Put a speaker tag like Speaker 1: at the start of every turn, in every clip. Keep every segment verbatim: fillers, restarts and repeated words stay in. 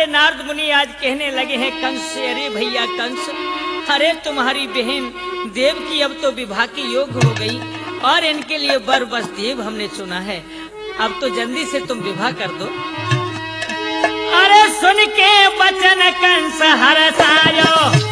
Speaker 1: से नारद मुनि आज कहने लगे हैं कंस से, अरे भैया कंस, अरे तुम्हारी बहन देव की अब तो विवाह की योग हो गई और इनके लिए वर बस देव हमने चुना है, अब तो जल्दी से तुम विवाह कर दो। अरे सुन के वचन कंस हर्षायो,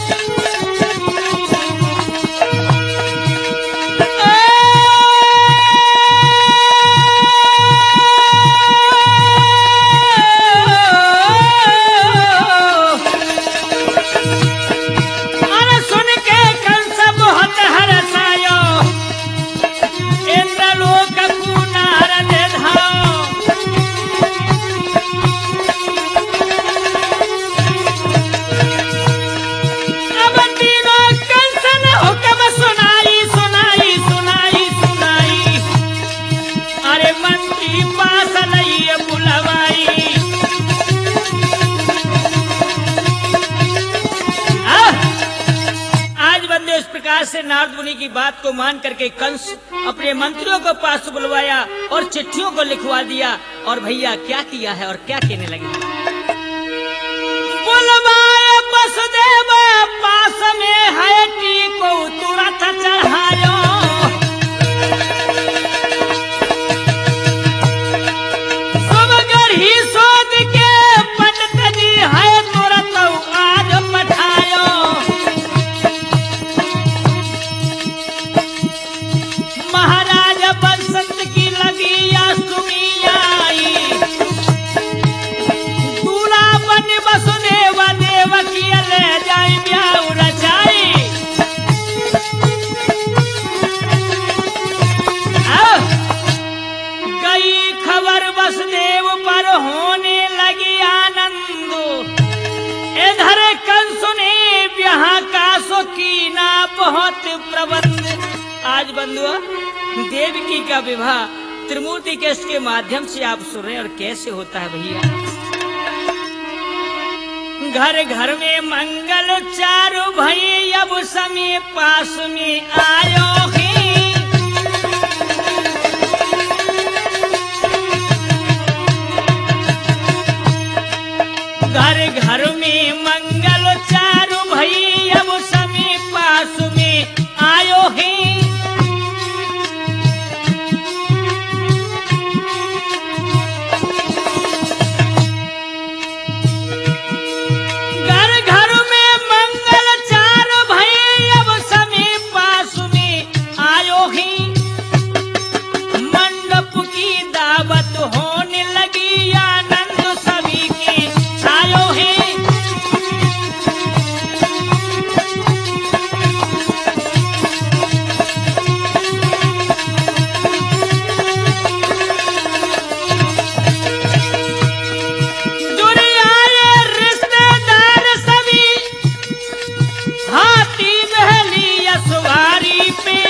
Speaker 1: से नारद मुनि की बात को मान करके कंस अपने मंत्रियों को पास बुलवाया और चिट्ठियों को लिखवा दिया। और भैया क्या किया है और क्या कहने लगे, बुलवाए वसुदेव पास में है टी को तुरंत चढ़ायो, सब गढ़ी सोच के पंडित जी है तुरंत आज पठायो। महाराज बसंत की लगी या सुमी आई, दूल्हा बन वसुदेव देव की ले जाई ब्याह रचाई। गई खबर वसुदेव पर होने लगी आनंद, इधर कंस ने ब्याह का शौकीना बहुत प्रबंध। आज बंधुआ देवकी का विवाह त्रिमूर्ति केश के माध्यम से आप सुन रहे हैं और कैसे होता है भैया। घर घर में मंगल चारु भई अब समय पास में आयो ही, घर घर में मंगल चारु भई अब समय पास में आयो ही। होने लगी आनंद सभी की छायो है। जुड़ आए रिश्तेदार सभी, हाथी बहली सवारी पे,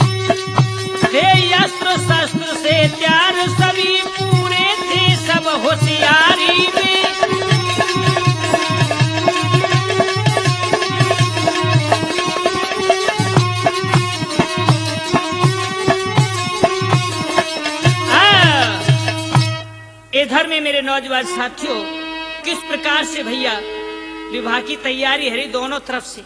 Speaker 1: अस्त्र शस्त्र से तैयार सभी पूरे थे सब होशियारी में। इधर में मेरे नौजवान साथियों किस प्रकार से भैया विवाह की तैयारी है दोनों तरफ से।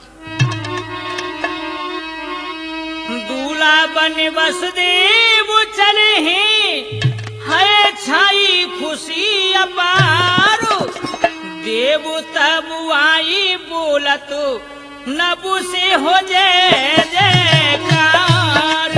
Speaker 1: दूल्हा बन वसुदेव चले हैं, है छाई खुशी अपार, देव तब आई बोलत नबु से हो जय जयकार।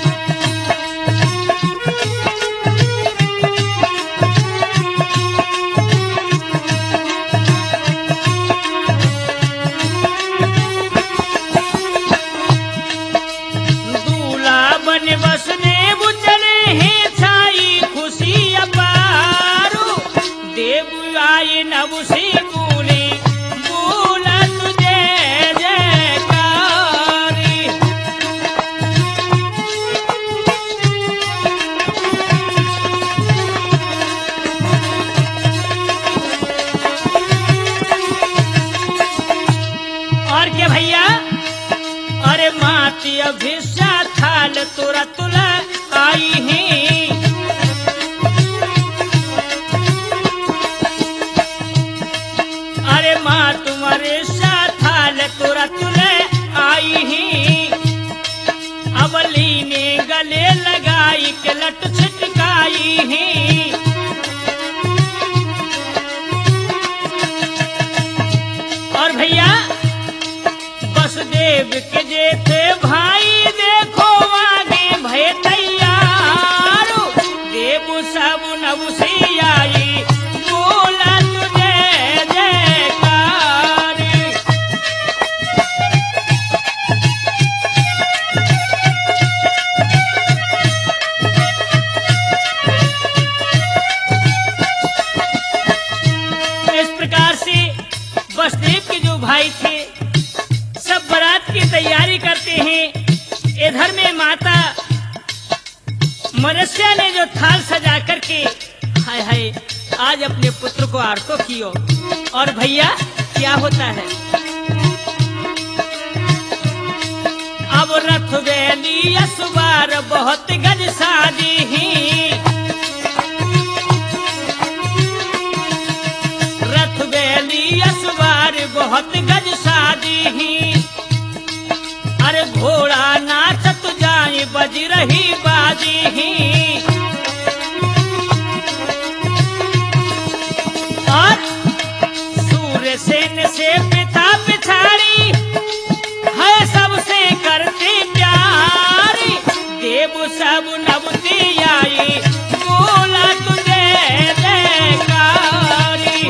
Speaker 1: वसुदेव चले हैं छाई खुशी अपार, देव आए नव से बोले बोला तुझे जयकार। भाई देखो आगे भय तैयार, देव सब नव से आई बोला तुझे जयकार। इस प्रकार से वसुदेव के जो भाई थे सब बारात की तैयारी करते हैं। इधर में माता मनुष्य ने जो थाल सजा करके हाय हाय आज अपने पुत्र को आरतो कियो। और भैया क्या होता है, अब रथ बैली असवार बहुत गज शादी ही, रथ बैली असवार बहुत गज शादी ही, अरे घोड़ा नाचत जाए बज रही बाजी ही। और सूर्य सेन से पिता पिछाड़ी है सबसे करते प्यार, देव सब नवती आई बोला तुझे जयकारी।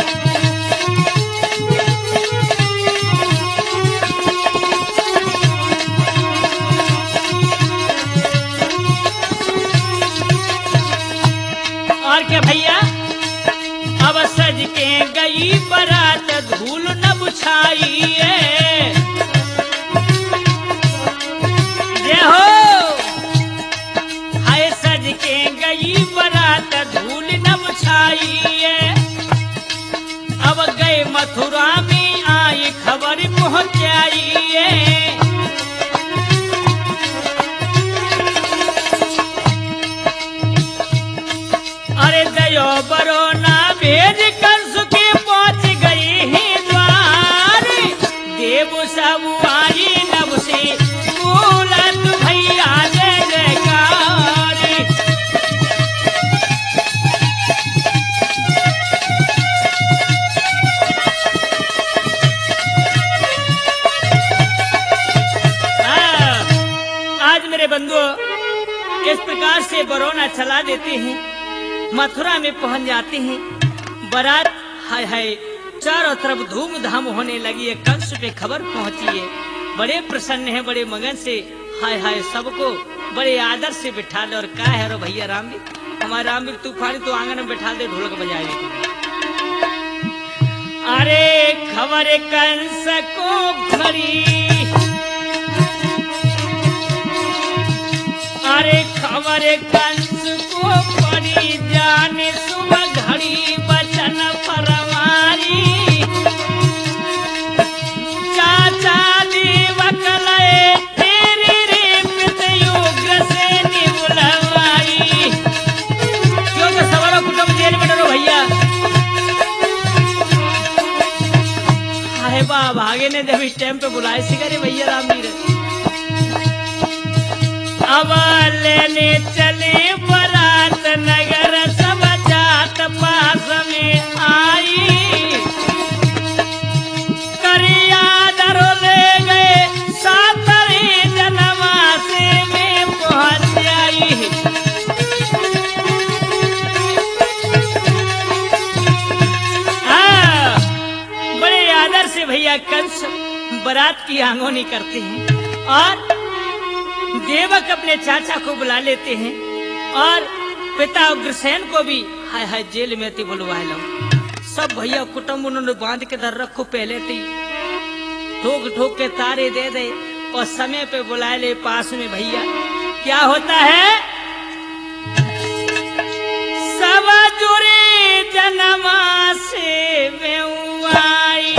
Speaker 1: और क्या भैया, अब सज के गई बारात धूल न बुछाइए, जय हो। हाय सज के गई बारात धूल न बुछाइए, अब गए मथुरा में आई खबर पहुंचाइए। अरे दयो बरो ना भेज कंस के पहुंच गई ही द्वार, देव सब आई नव से बोला तू भैया जय जयकार। आज मेरे बंधुओं इस प्रकार से बरौना चला देते हैं, मथुरा में पहुंच जाते हैं। बारात हाय हाय चारों तरफ धूमधाम होने लगी है, कंस पे खबर पहुंची है। बड़े प्रसन्न है, बड़े मगन से हाय हाय सबको बड़े आदर से बिठा दे। और क्या है रो भैया रामवीर, हमारा रामवीर तूफानी तो आंगन में बिठा दे, ढोलक बजाए। अरे खबर कंस को घड़ी, अरे खबर कंस को पड़ी जाने सुबह घड़ी बचन फरमारी, चाचा दीवक लय तेरी रे पित युग से निबुलवाई। क्यों तो सवारों कुटुंब जेल में डरो भैया। अरे वाह भागे ने जब इस टाइम पे बुलाए सिगरे भैया रामवीर। अब लेने चले बारात नगर सब जात पास में आई, करिया दरो ले गए सातरे जनवासे में पहुंच आई। हाँ, बड़े आदर से भैया कंस बारात की आंगोनी करते हैं और देवक अपने चाचा को बुला लेते हैं और पिता उग्रसेन को भी हाय हाय जेल में थी बुलवा लो। सब भैया कुटुंब उन्होंने बांध के धर रखो, पहले थी ठोक ठोक के तारे दे दे और समय पे बुला ले पास में। भैया क्या होता है, सब जुरे जन्मा से बेउआई,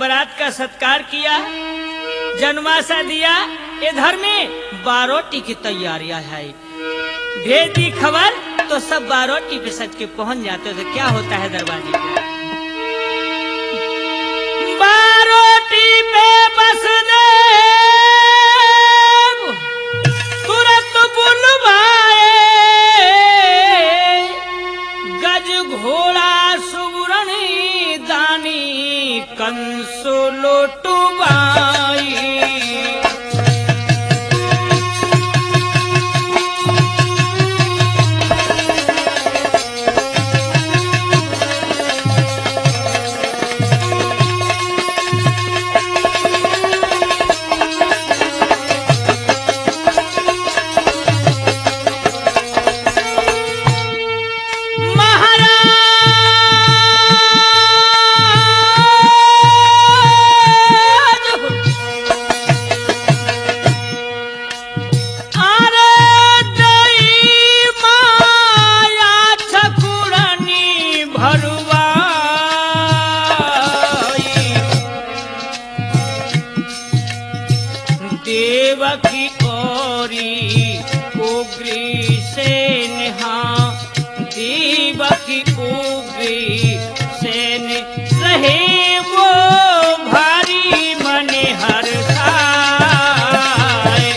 Speaker 1: बारात का सत्कार किया, जन्माशा दिया। इधर में बारोटी की तैयारियां है। भेज दी खबर तो सब बारोटी पे सच के पहुंच जाते। तो क्या होता है दरवाजे पे, बारोटी पे बस दे तुरंत बुलवाए, गज घोड़ा सुवरणी दानी कंसो लोटुबाई। देवकी ओरी उग्री से नेहा, देवकी उग्री से ने रहे वो भारी मने हर साए।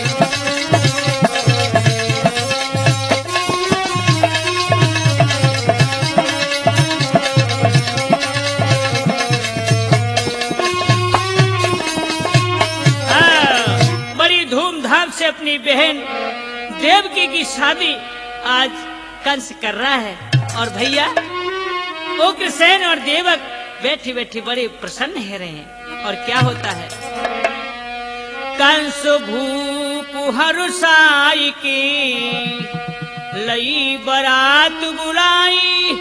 Speaker 1: से अपनी बहन देवकी की शादी आज कंस कर रहा है। और भैया उग्रसेन और देवक बैठी बैठी बड़े प्रसन्न हो रहे हैं। और क्या होता है, कंस भूप हरुषाई की लई बारात बुलाई,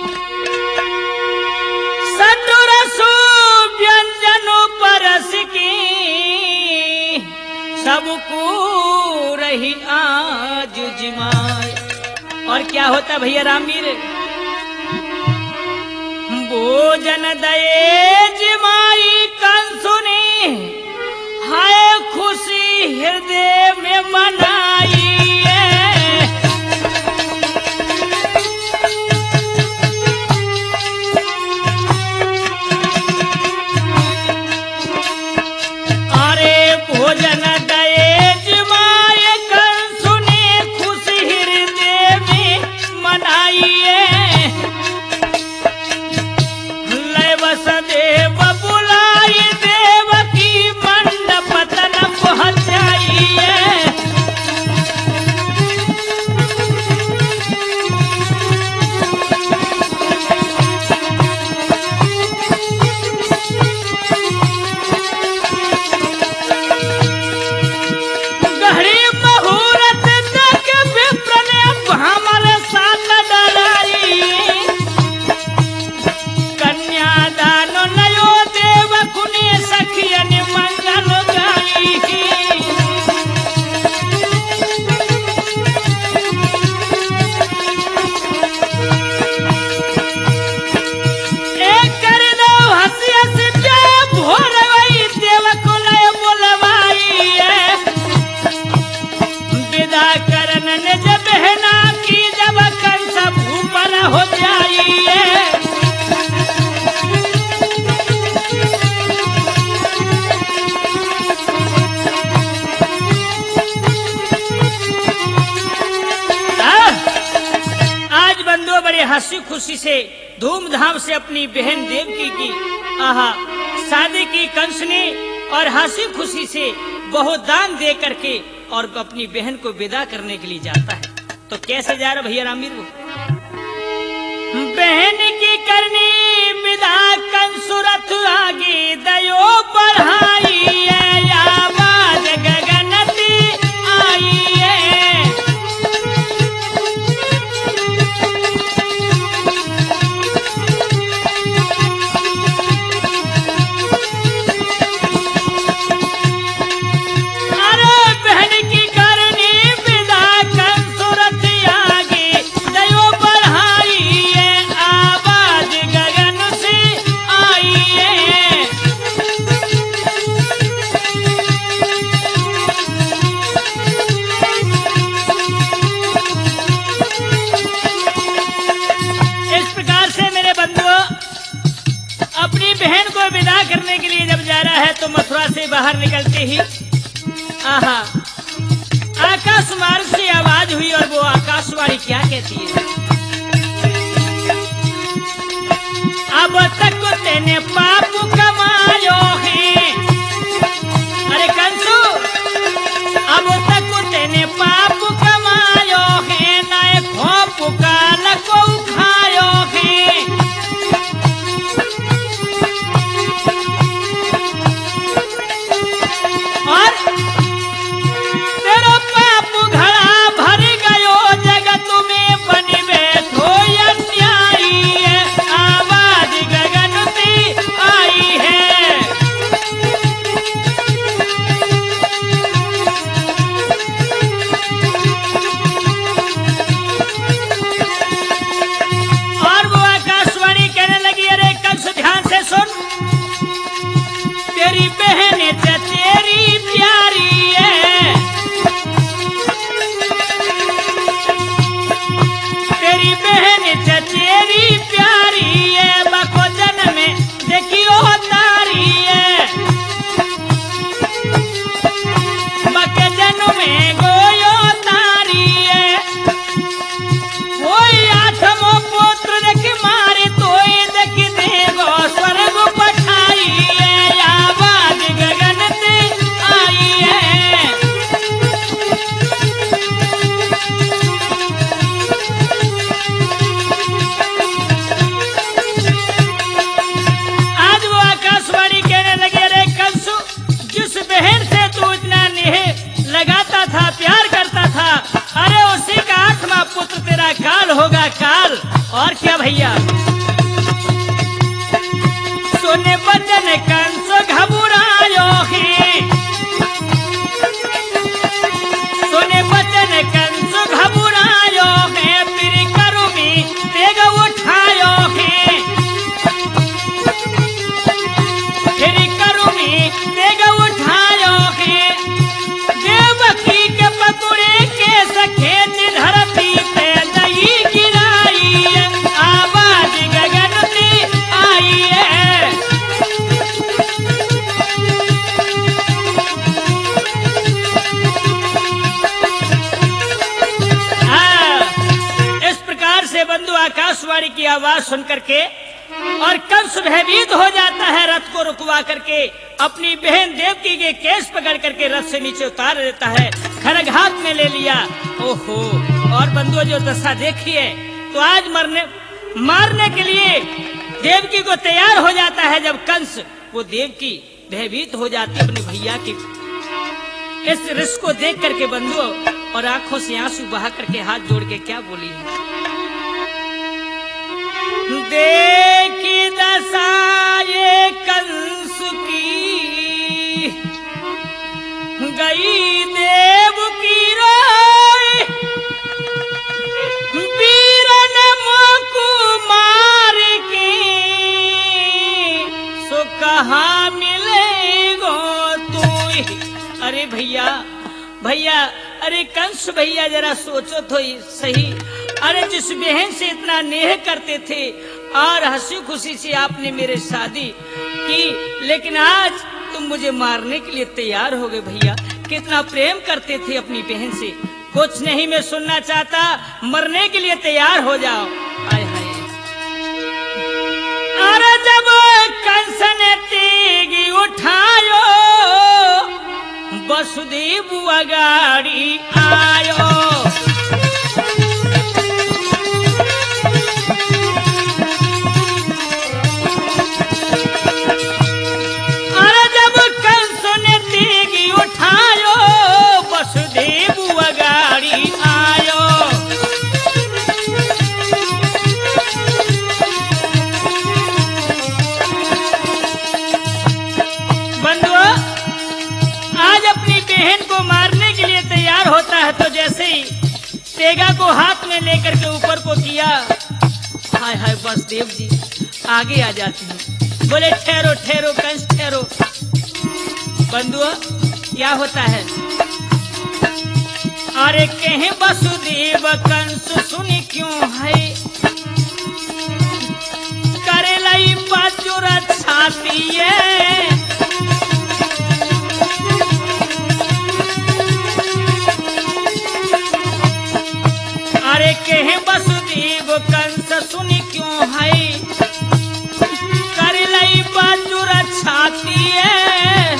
Speaker 1: सटुर सु व्यंजनो परस की सबको रही आज जिमाए। और क्या होता भैया रामवीर, भोजन दये जिमाई कंसु ने, हाय खुशी हृदय में मनाई। अरे भोजन हो जाइए। आज बंधुओं बड़े हंसी खुशी से धूमधाम से अपनी बहन देवकी की आहा शादी की कंस ने, और हंसी खुशी से बहुत दान दे करके और अपनी बहन को विदा करने के लिए जाता है। तो कैसे जा रहा भैया रामवीर को, बहन की करनी विदा कंसुरथ आगे दयो बढ़ाई है, आवाज गगनती आई है। अरे बहन की करनी विदा कंसुरथ आगे दयो बढ़ाई है, आवाज गगन से आई है। करने के लिए जब जा रहा है तो मथुरा से बाहर निकलते ही आहा आकाश मार्ग से आवाज हुई और वो आकाशवाणी क्या कहती है? अब तक तेने पाप कमायो है, अरे कंसु अब तक तेने पाप कमायो है, न खोप का न को खायो है। और तेरा पाप घड़ा भर गयो जगत में बनी बैठो अन्यायी है, आवाज गगन से आई है। और वो आकाशवाणी कहने लगी, अरे कंस ध्यान से सुन, तेरी बहन तेरी प्यारी है, तेरी बहन तेरी प्यारी है, बको जन्म में देखियो तारी है, बके जन्म में गोयो तारी है। कोई आठमो पुत्र देख मारे तो देख देगो स्वर्ग पठाई है, आवाज गगन से आई है। आज वो आकाशवाणी कहने लगे, अरे कंसु जिस बहन से तू इतना नेह लगाता था, प्यार करता था, अरे उसी का आठवां पुत्र तेरा काल होगा, काल। और क्या भैया? सुने बचन कंस घबरायो है, सुने बचन कंस घबरायो है, फिर करुमी तेग उठायो है, फिर करुमी तेग उठायो है। देवकी के पकुड़े के सखे धरती पे दही गिराई है, आवाज गगन से आई है। हाँ, इस प्रकार से बंधु आकाशवाणी की आवाज सुन करके और कंस भयभीत हो जाता है, रथ को रुकवा करके अपनी बहन देवकी के केस पकड़ करके रथ से नीचे उतार देता है, खड्ग हाथ में ले लिया। ओहो, और बंधुओं जो दशा देखिए, तो आज मरने मारने के लिए देवकी को तैयार हो जाता है। जब कंस वो देवकी भयभीत हो जाती अपने भैया की इस रिश्ते को देख करके बंधुओं, और आंखों से आंसू बहा करके हाथ जोड़ के क्या बोली है? देखी दशा ये कंस की, गई देव की रोई, वीरन मोकु मार के, सो कहाँ मिलेगो तू। अरे भैया भैया, अरे कंस भैया जरा सोचो तो सही, अरे जिस बहन से इतना नेह करते थे और हंसी खुशी से आपने मेरे शादी की, लेकिन आज तुम मुझे मारने के लिए तैयार हो गए। भैया कितना प्रेम करते थे अपनी बहन से, कुछ नहीं मैं सुनना चाहता, मरने के लिए तैयार हो जाओ। आय हाय, अरे जब कंस ने तेगी उठायो, वसुदेव अगाड़ी आयो, अरे जब कंस ने तेगी उठायो, वसुदेव अगाड़ी आयो। बंधुओं, आज अपनी बहन को मारने के लिए तैयार होता है, तो जैसे ही तेगा को हाथ में लेकर के ऊपर को किया, हाय हाय वसुदेव जी आगे आ जाती हैं, बोले ठहरो ठहरो कंस ठहरो। बंधुओं क्या होता है? अरे कहे वसुदेव कंस सुन क्यों है, करे लाई बाजुर छाती है। अरे कहे वसुदेव कंस सुनी क्यों है कर लई बाजुर छाती है।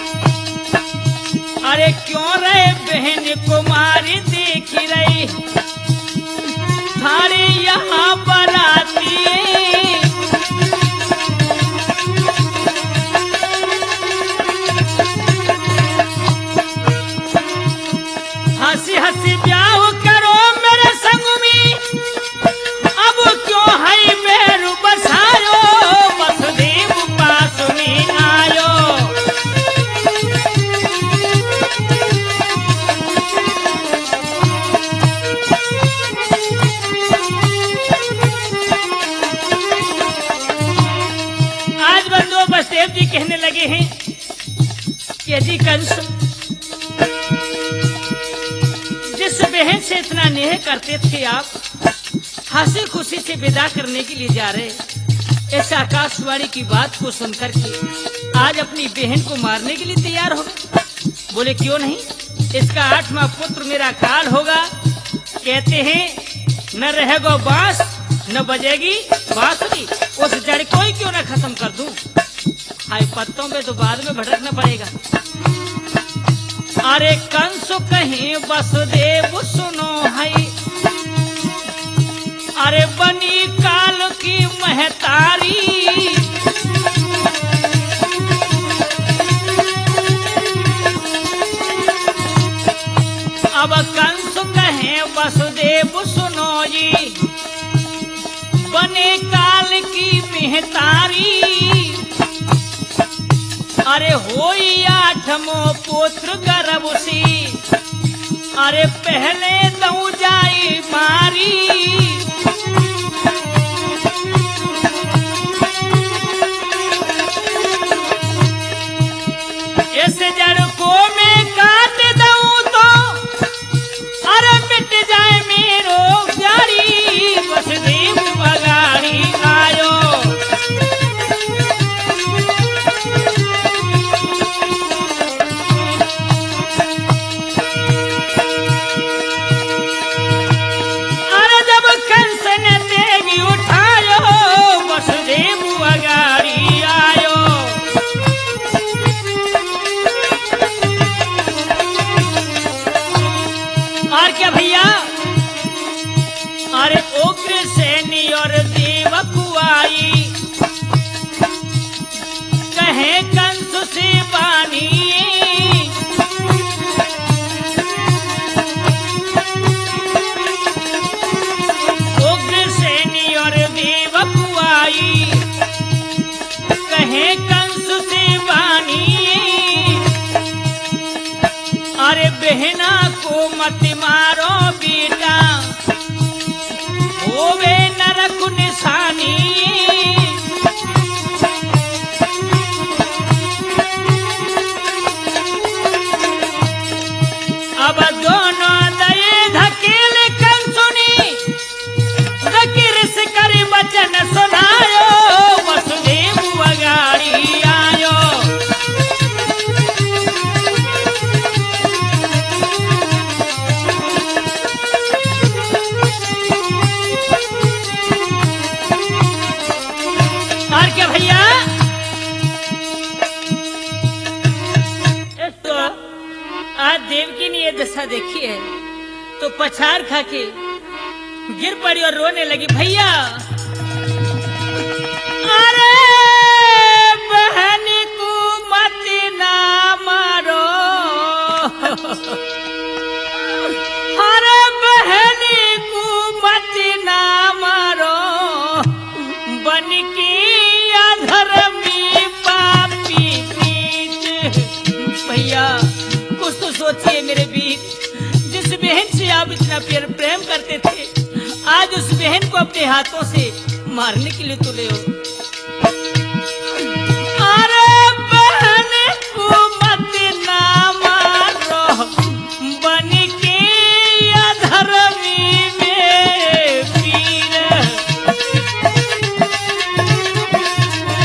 Speaker 1: अरे क्यों रे बहन कुमारी देख रही थारे यहाँ पर आती है। हंसी हंसी ब्याह करो मेरे संग में अब क्यों है मेरू बसायो वसुदेव पास में आयो। आज बंधु वसुदेव जी कहने लगे हैं कि जी कंस जिस बहन से इतना नेह करते थे आप हंसी खुशी से विदा करने के लिए जा रहे ऐसा आकाशवाणी की बात को सुनकर के आज अपनी बहन को मारने के लिए तैयार हो गए। बोले क्यों नहीं, इसका आठवां पुत्र मेरा काल होगा। कहते हैं न रहेगा बांस न बजेगी बांसुरी, उस जड़ को ही क्यों न खत्म कर दूं। हाय पत्तों में तो बाद में भटकना पड़ेगा। अरे कंस कहीं वसुदेव सुनो है अरे बनी काल की महतारी। अब कंस कहे वसुदेव सुनो जी बने काल की महतारी। अरे होई आठमो पुत्र गर्भ सी अरे पहले दऊ जाई मारी। इस जड़ को मैं काट दऊं तो अरे मिट जाए मेरो जारी वसुदेव बगाड़ी आयो। अरे उग्र सेनी और देवकुआई कहे कंस से बानी। उग्र सेनी और देवकुआई कहे कंस से बानी। अरे बहना को मत मारो बेटा होवे नरक निशानी। अब दोनों दये धकेले कंसुनी धकिरिस कर वचन सुनायो वसुदेव अगाड़ी आयो। और क्या भैया तो आज देवकी ने ये दशा देखी है तो पछाड़ खा के गिर पड़ी और रोने लगी। भैया अरे बहन को मत ना मारो अरे बहन को मत ना मारो बन के अधर्मी पापी नीच। भैया कुछ तो सोचिए मेरे बीच, जिस बहन से आप इतना प्यार प्रेम करते थे आज उस बहन को अपने हाथों से मारने के लिए तुले हो। अरे बहन को मत ना मारो बन के अधर्मी में पीर।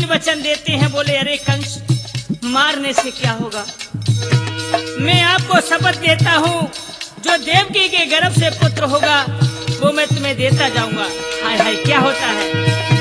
Speaker 1: वचन देते हैं, बोले अरे कंस, मारने से क्या होगा, मैं आपको शपथ देता हूँ जो देवकी के गर्भ से पुत्र होगा वो मैं तुम्हें देता जाऊंगा। हाय हाय क्या होता है।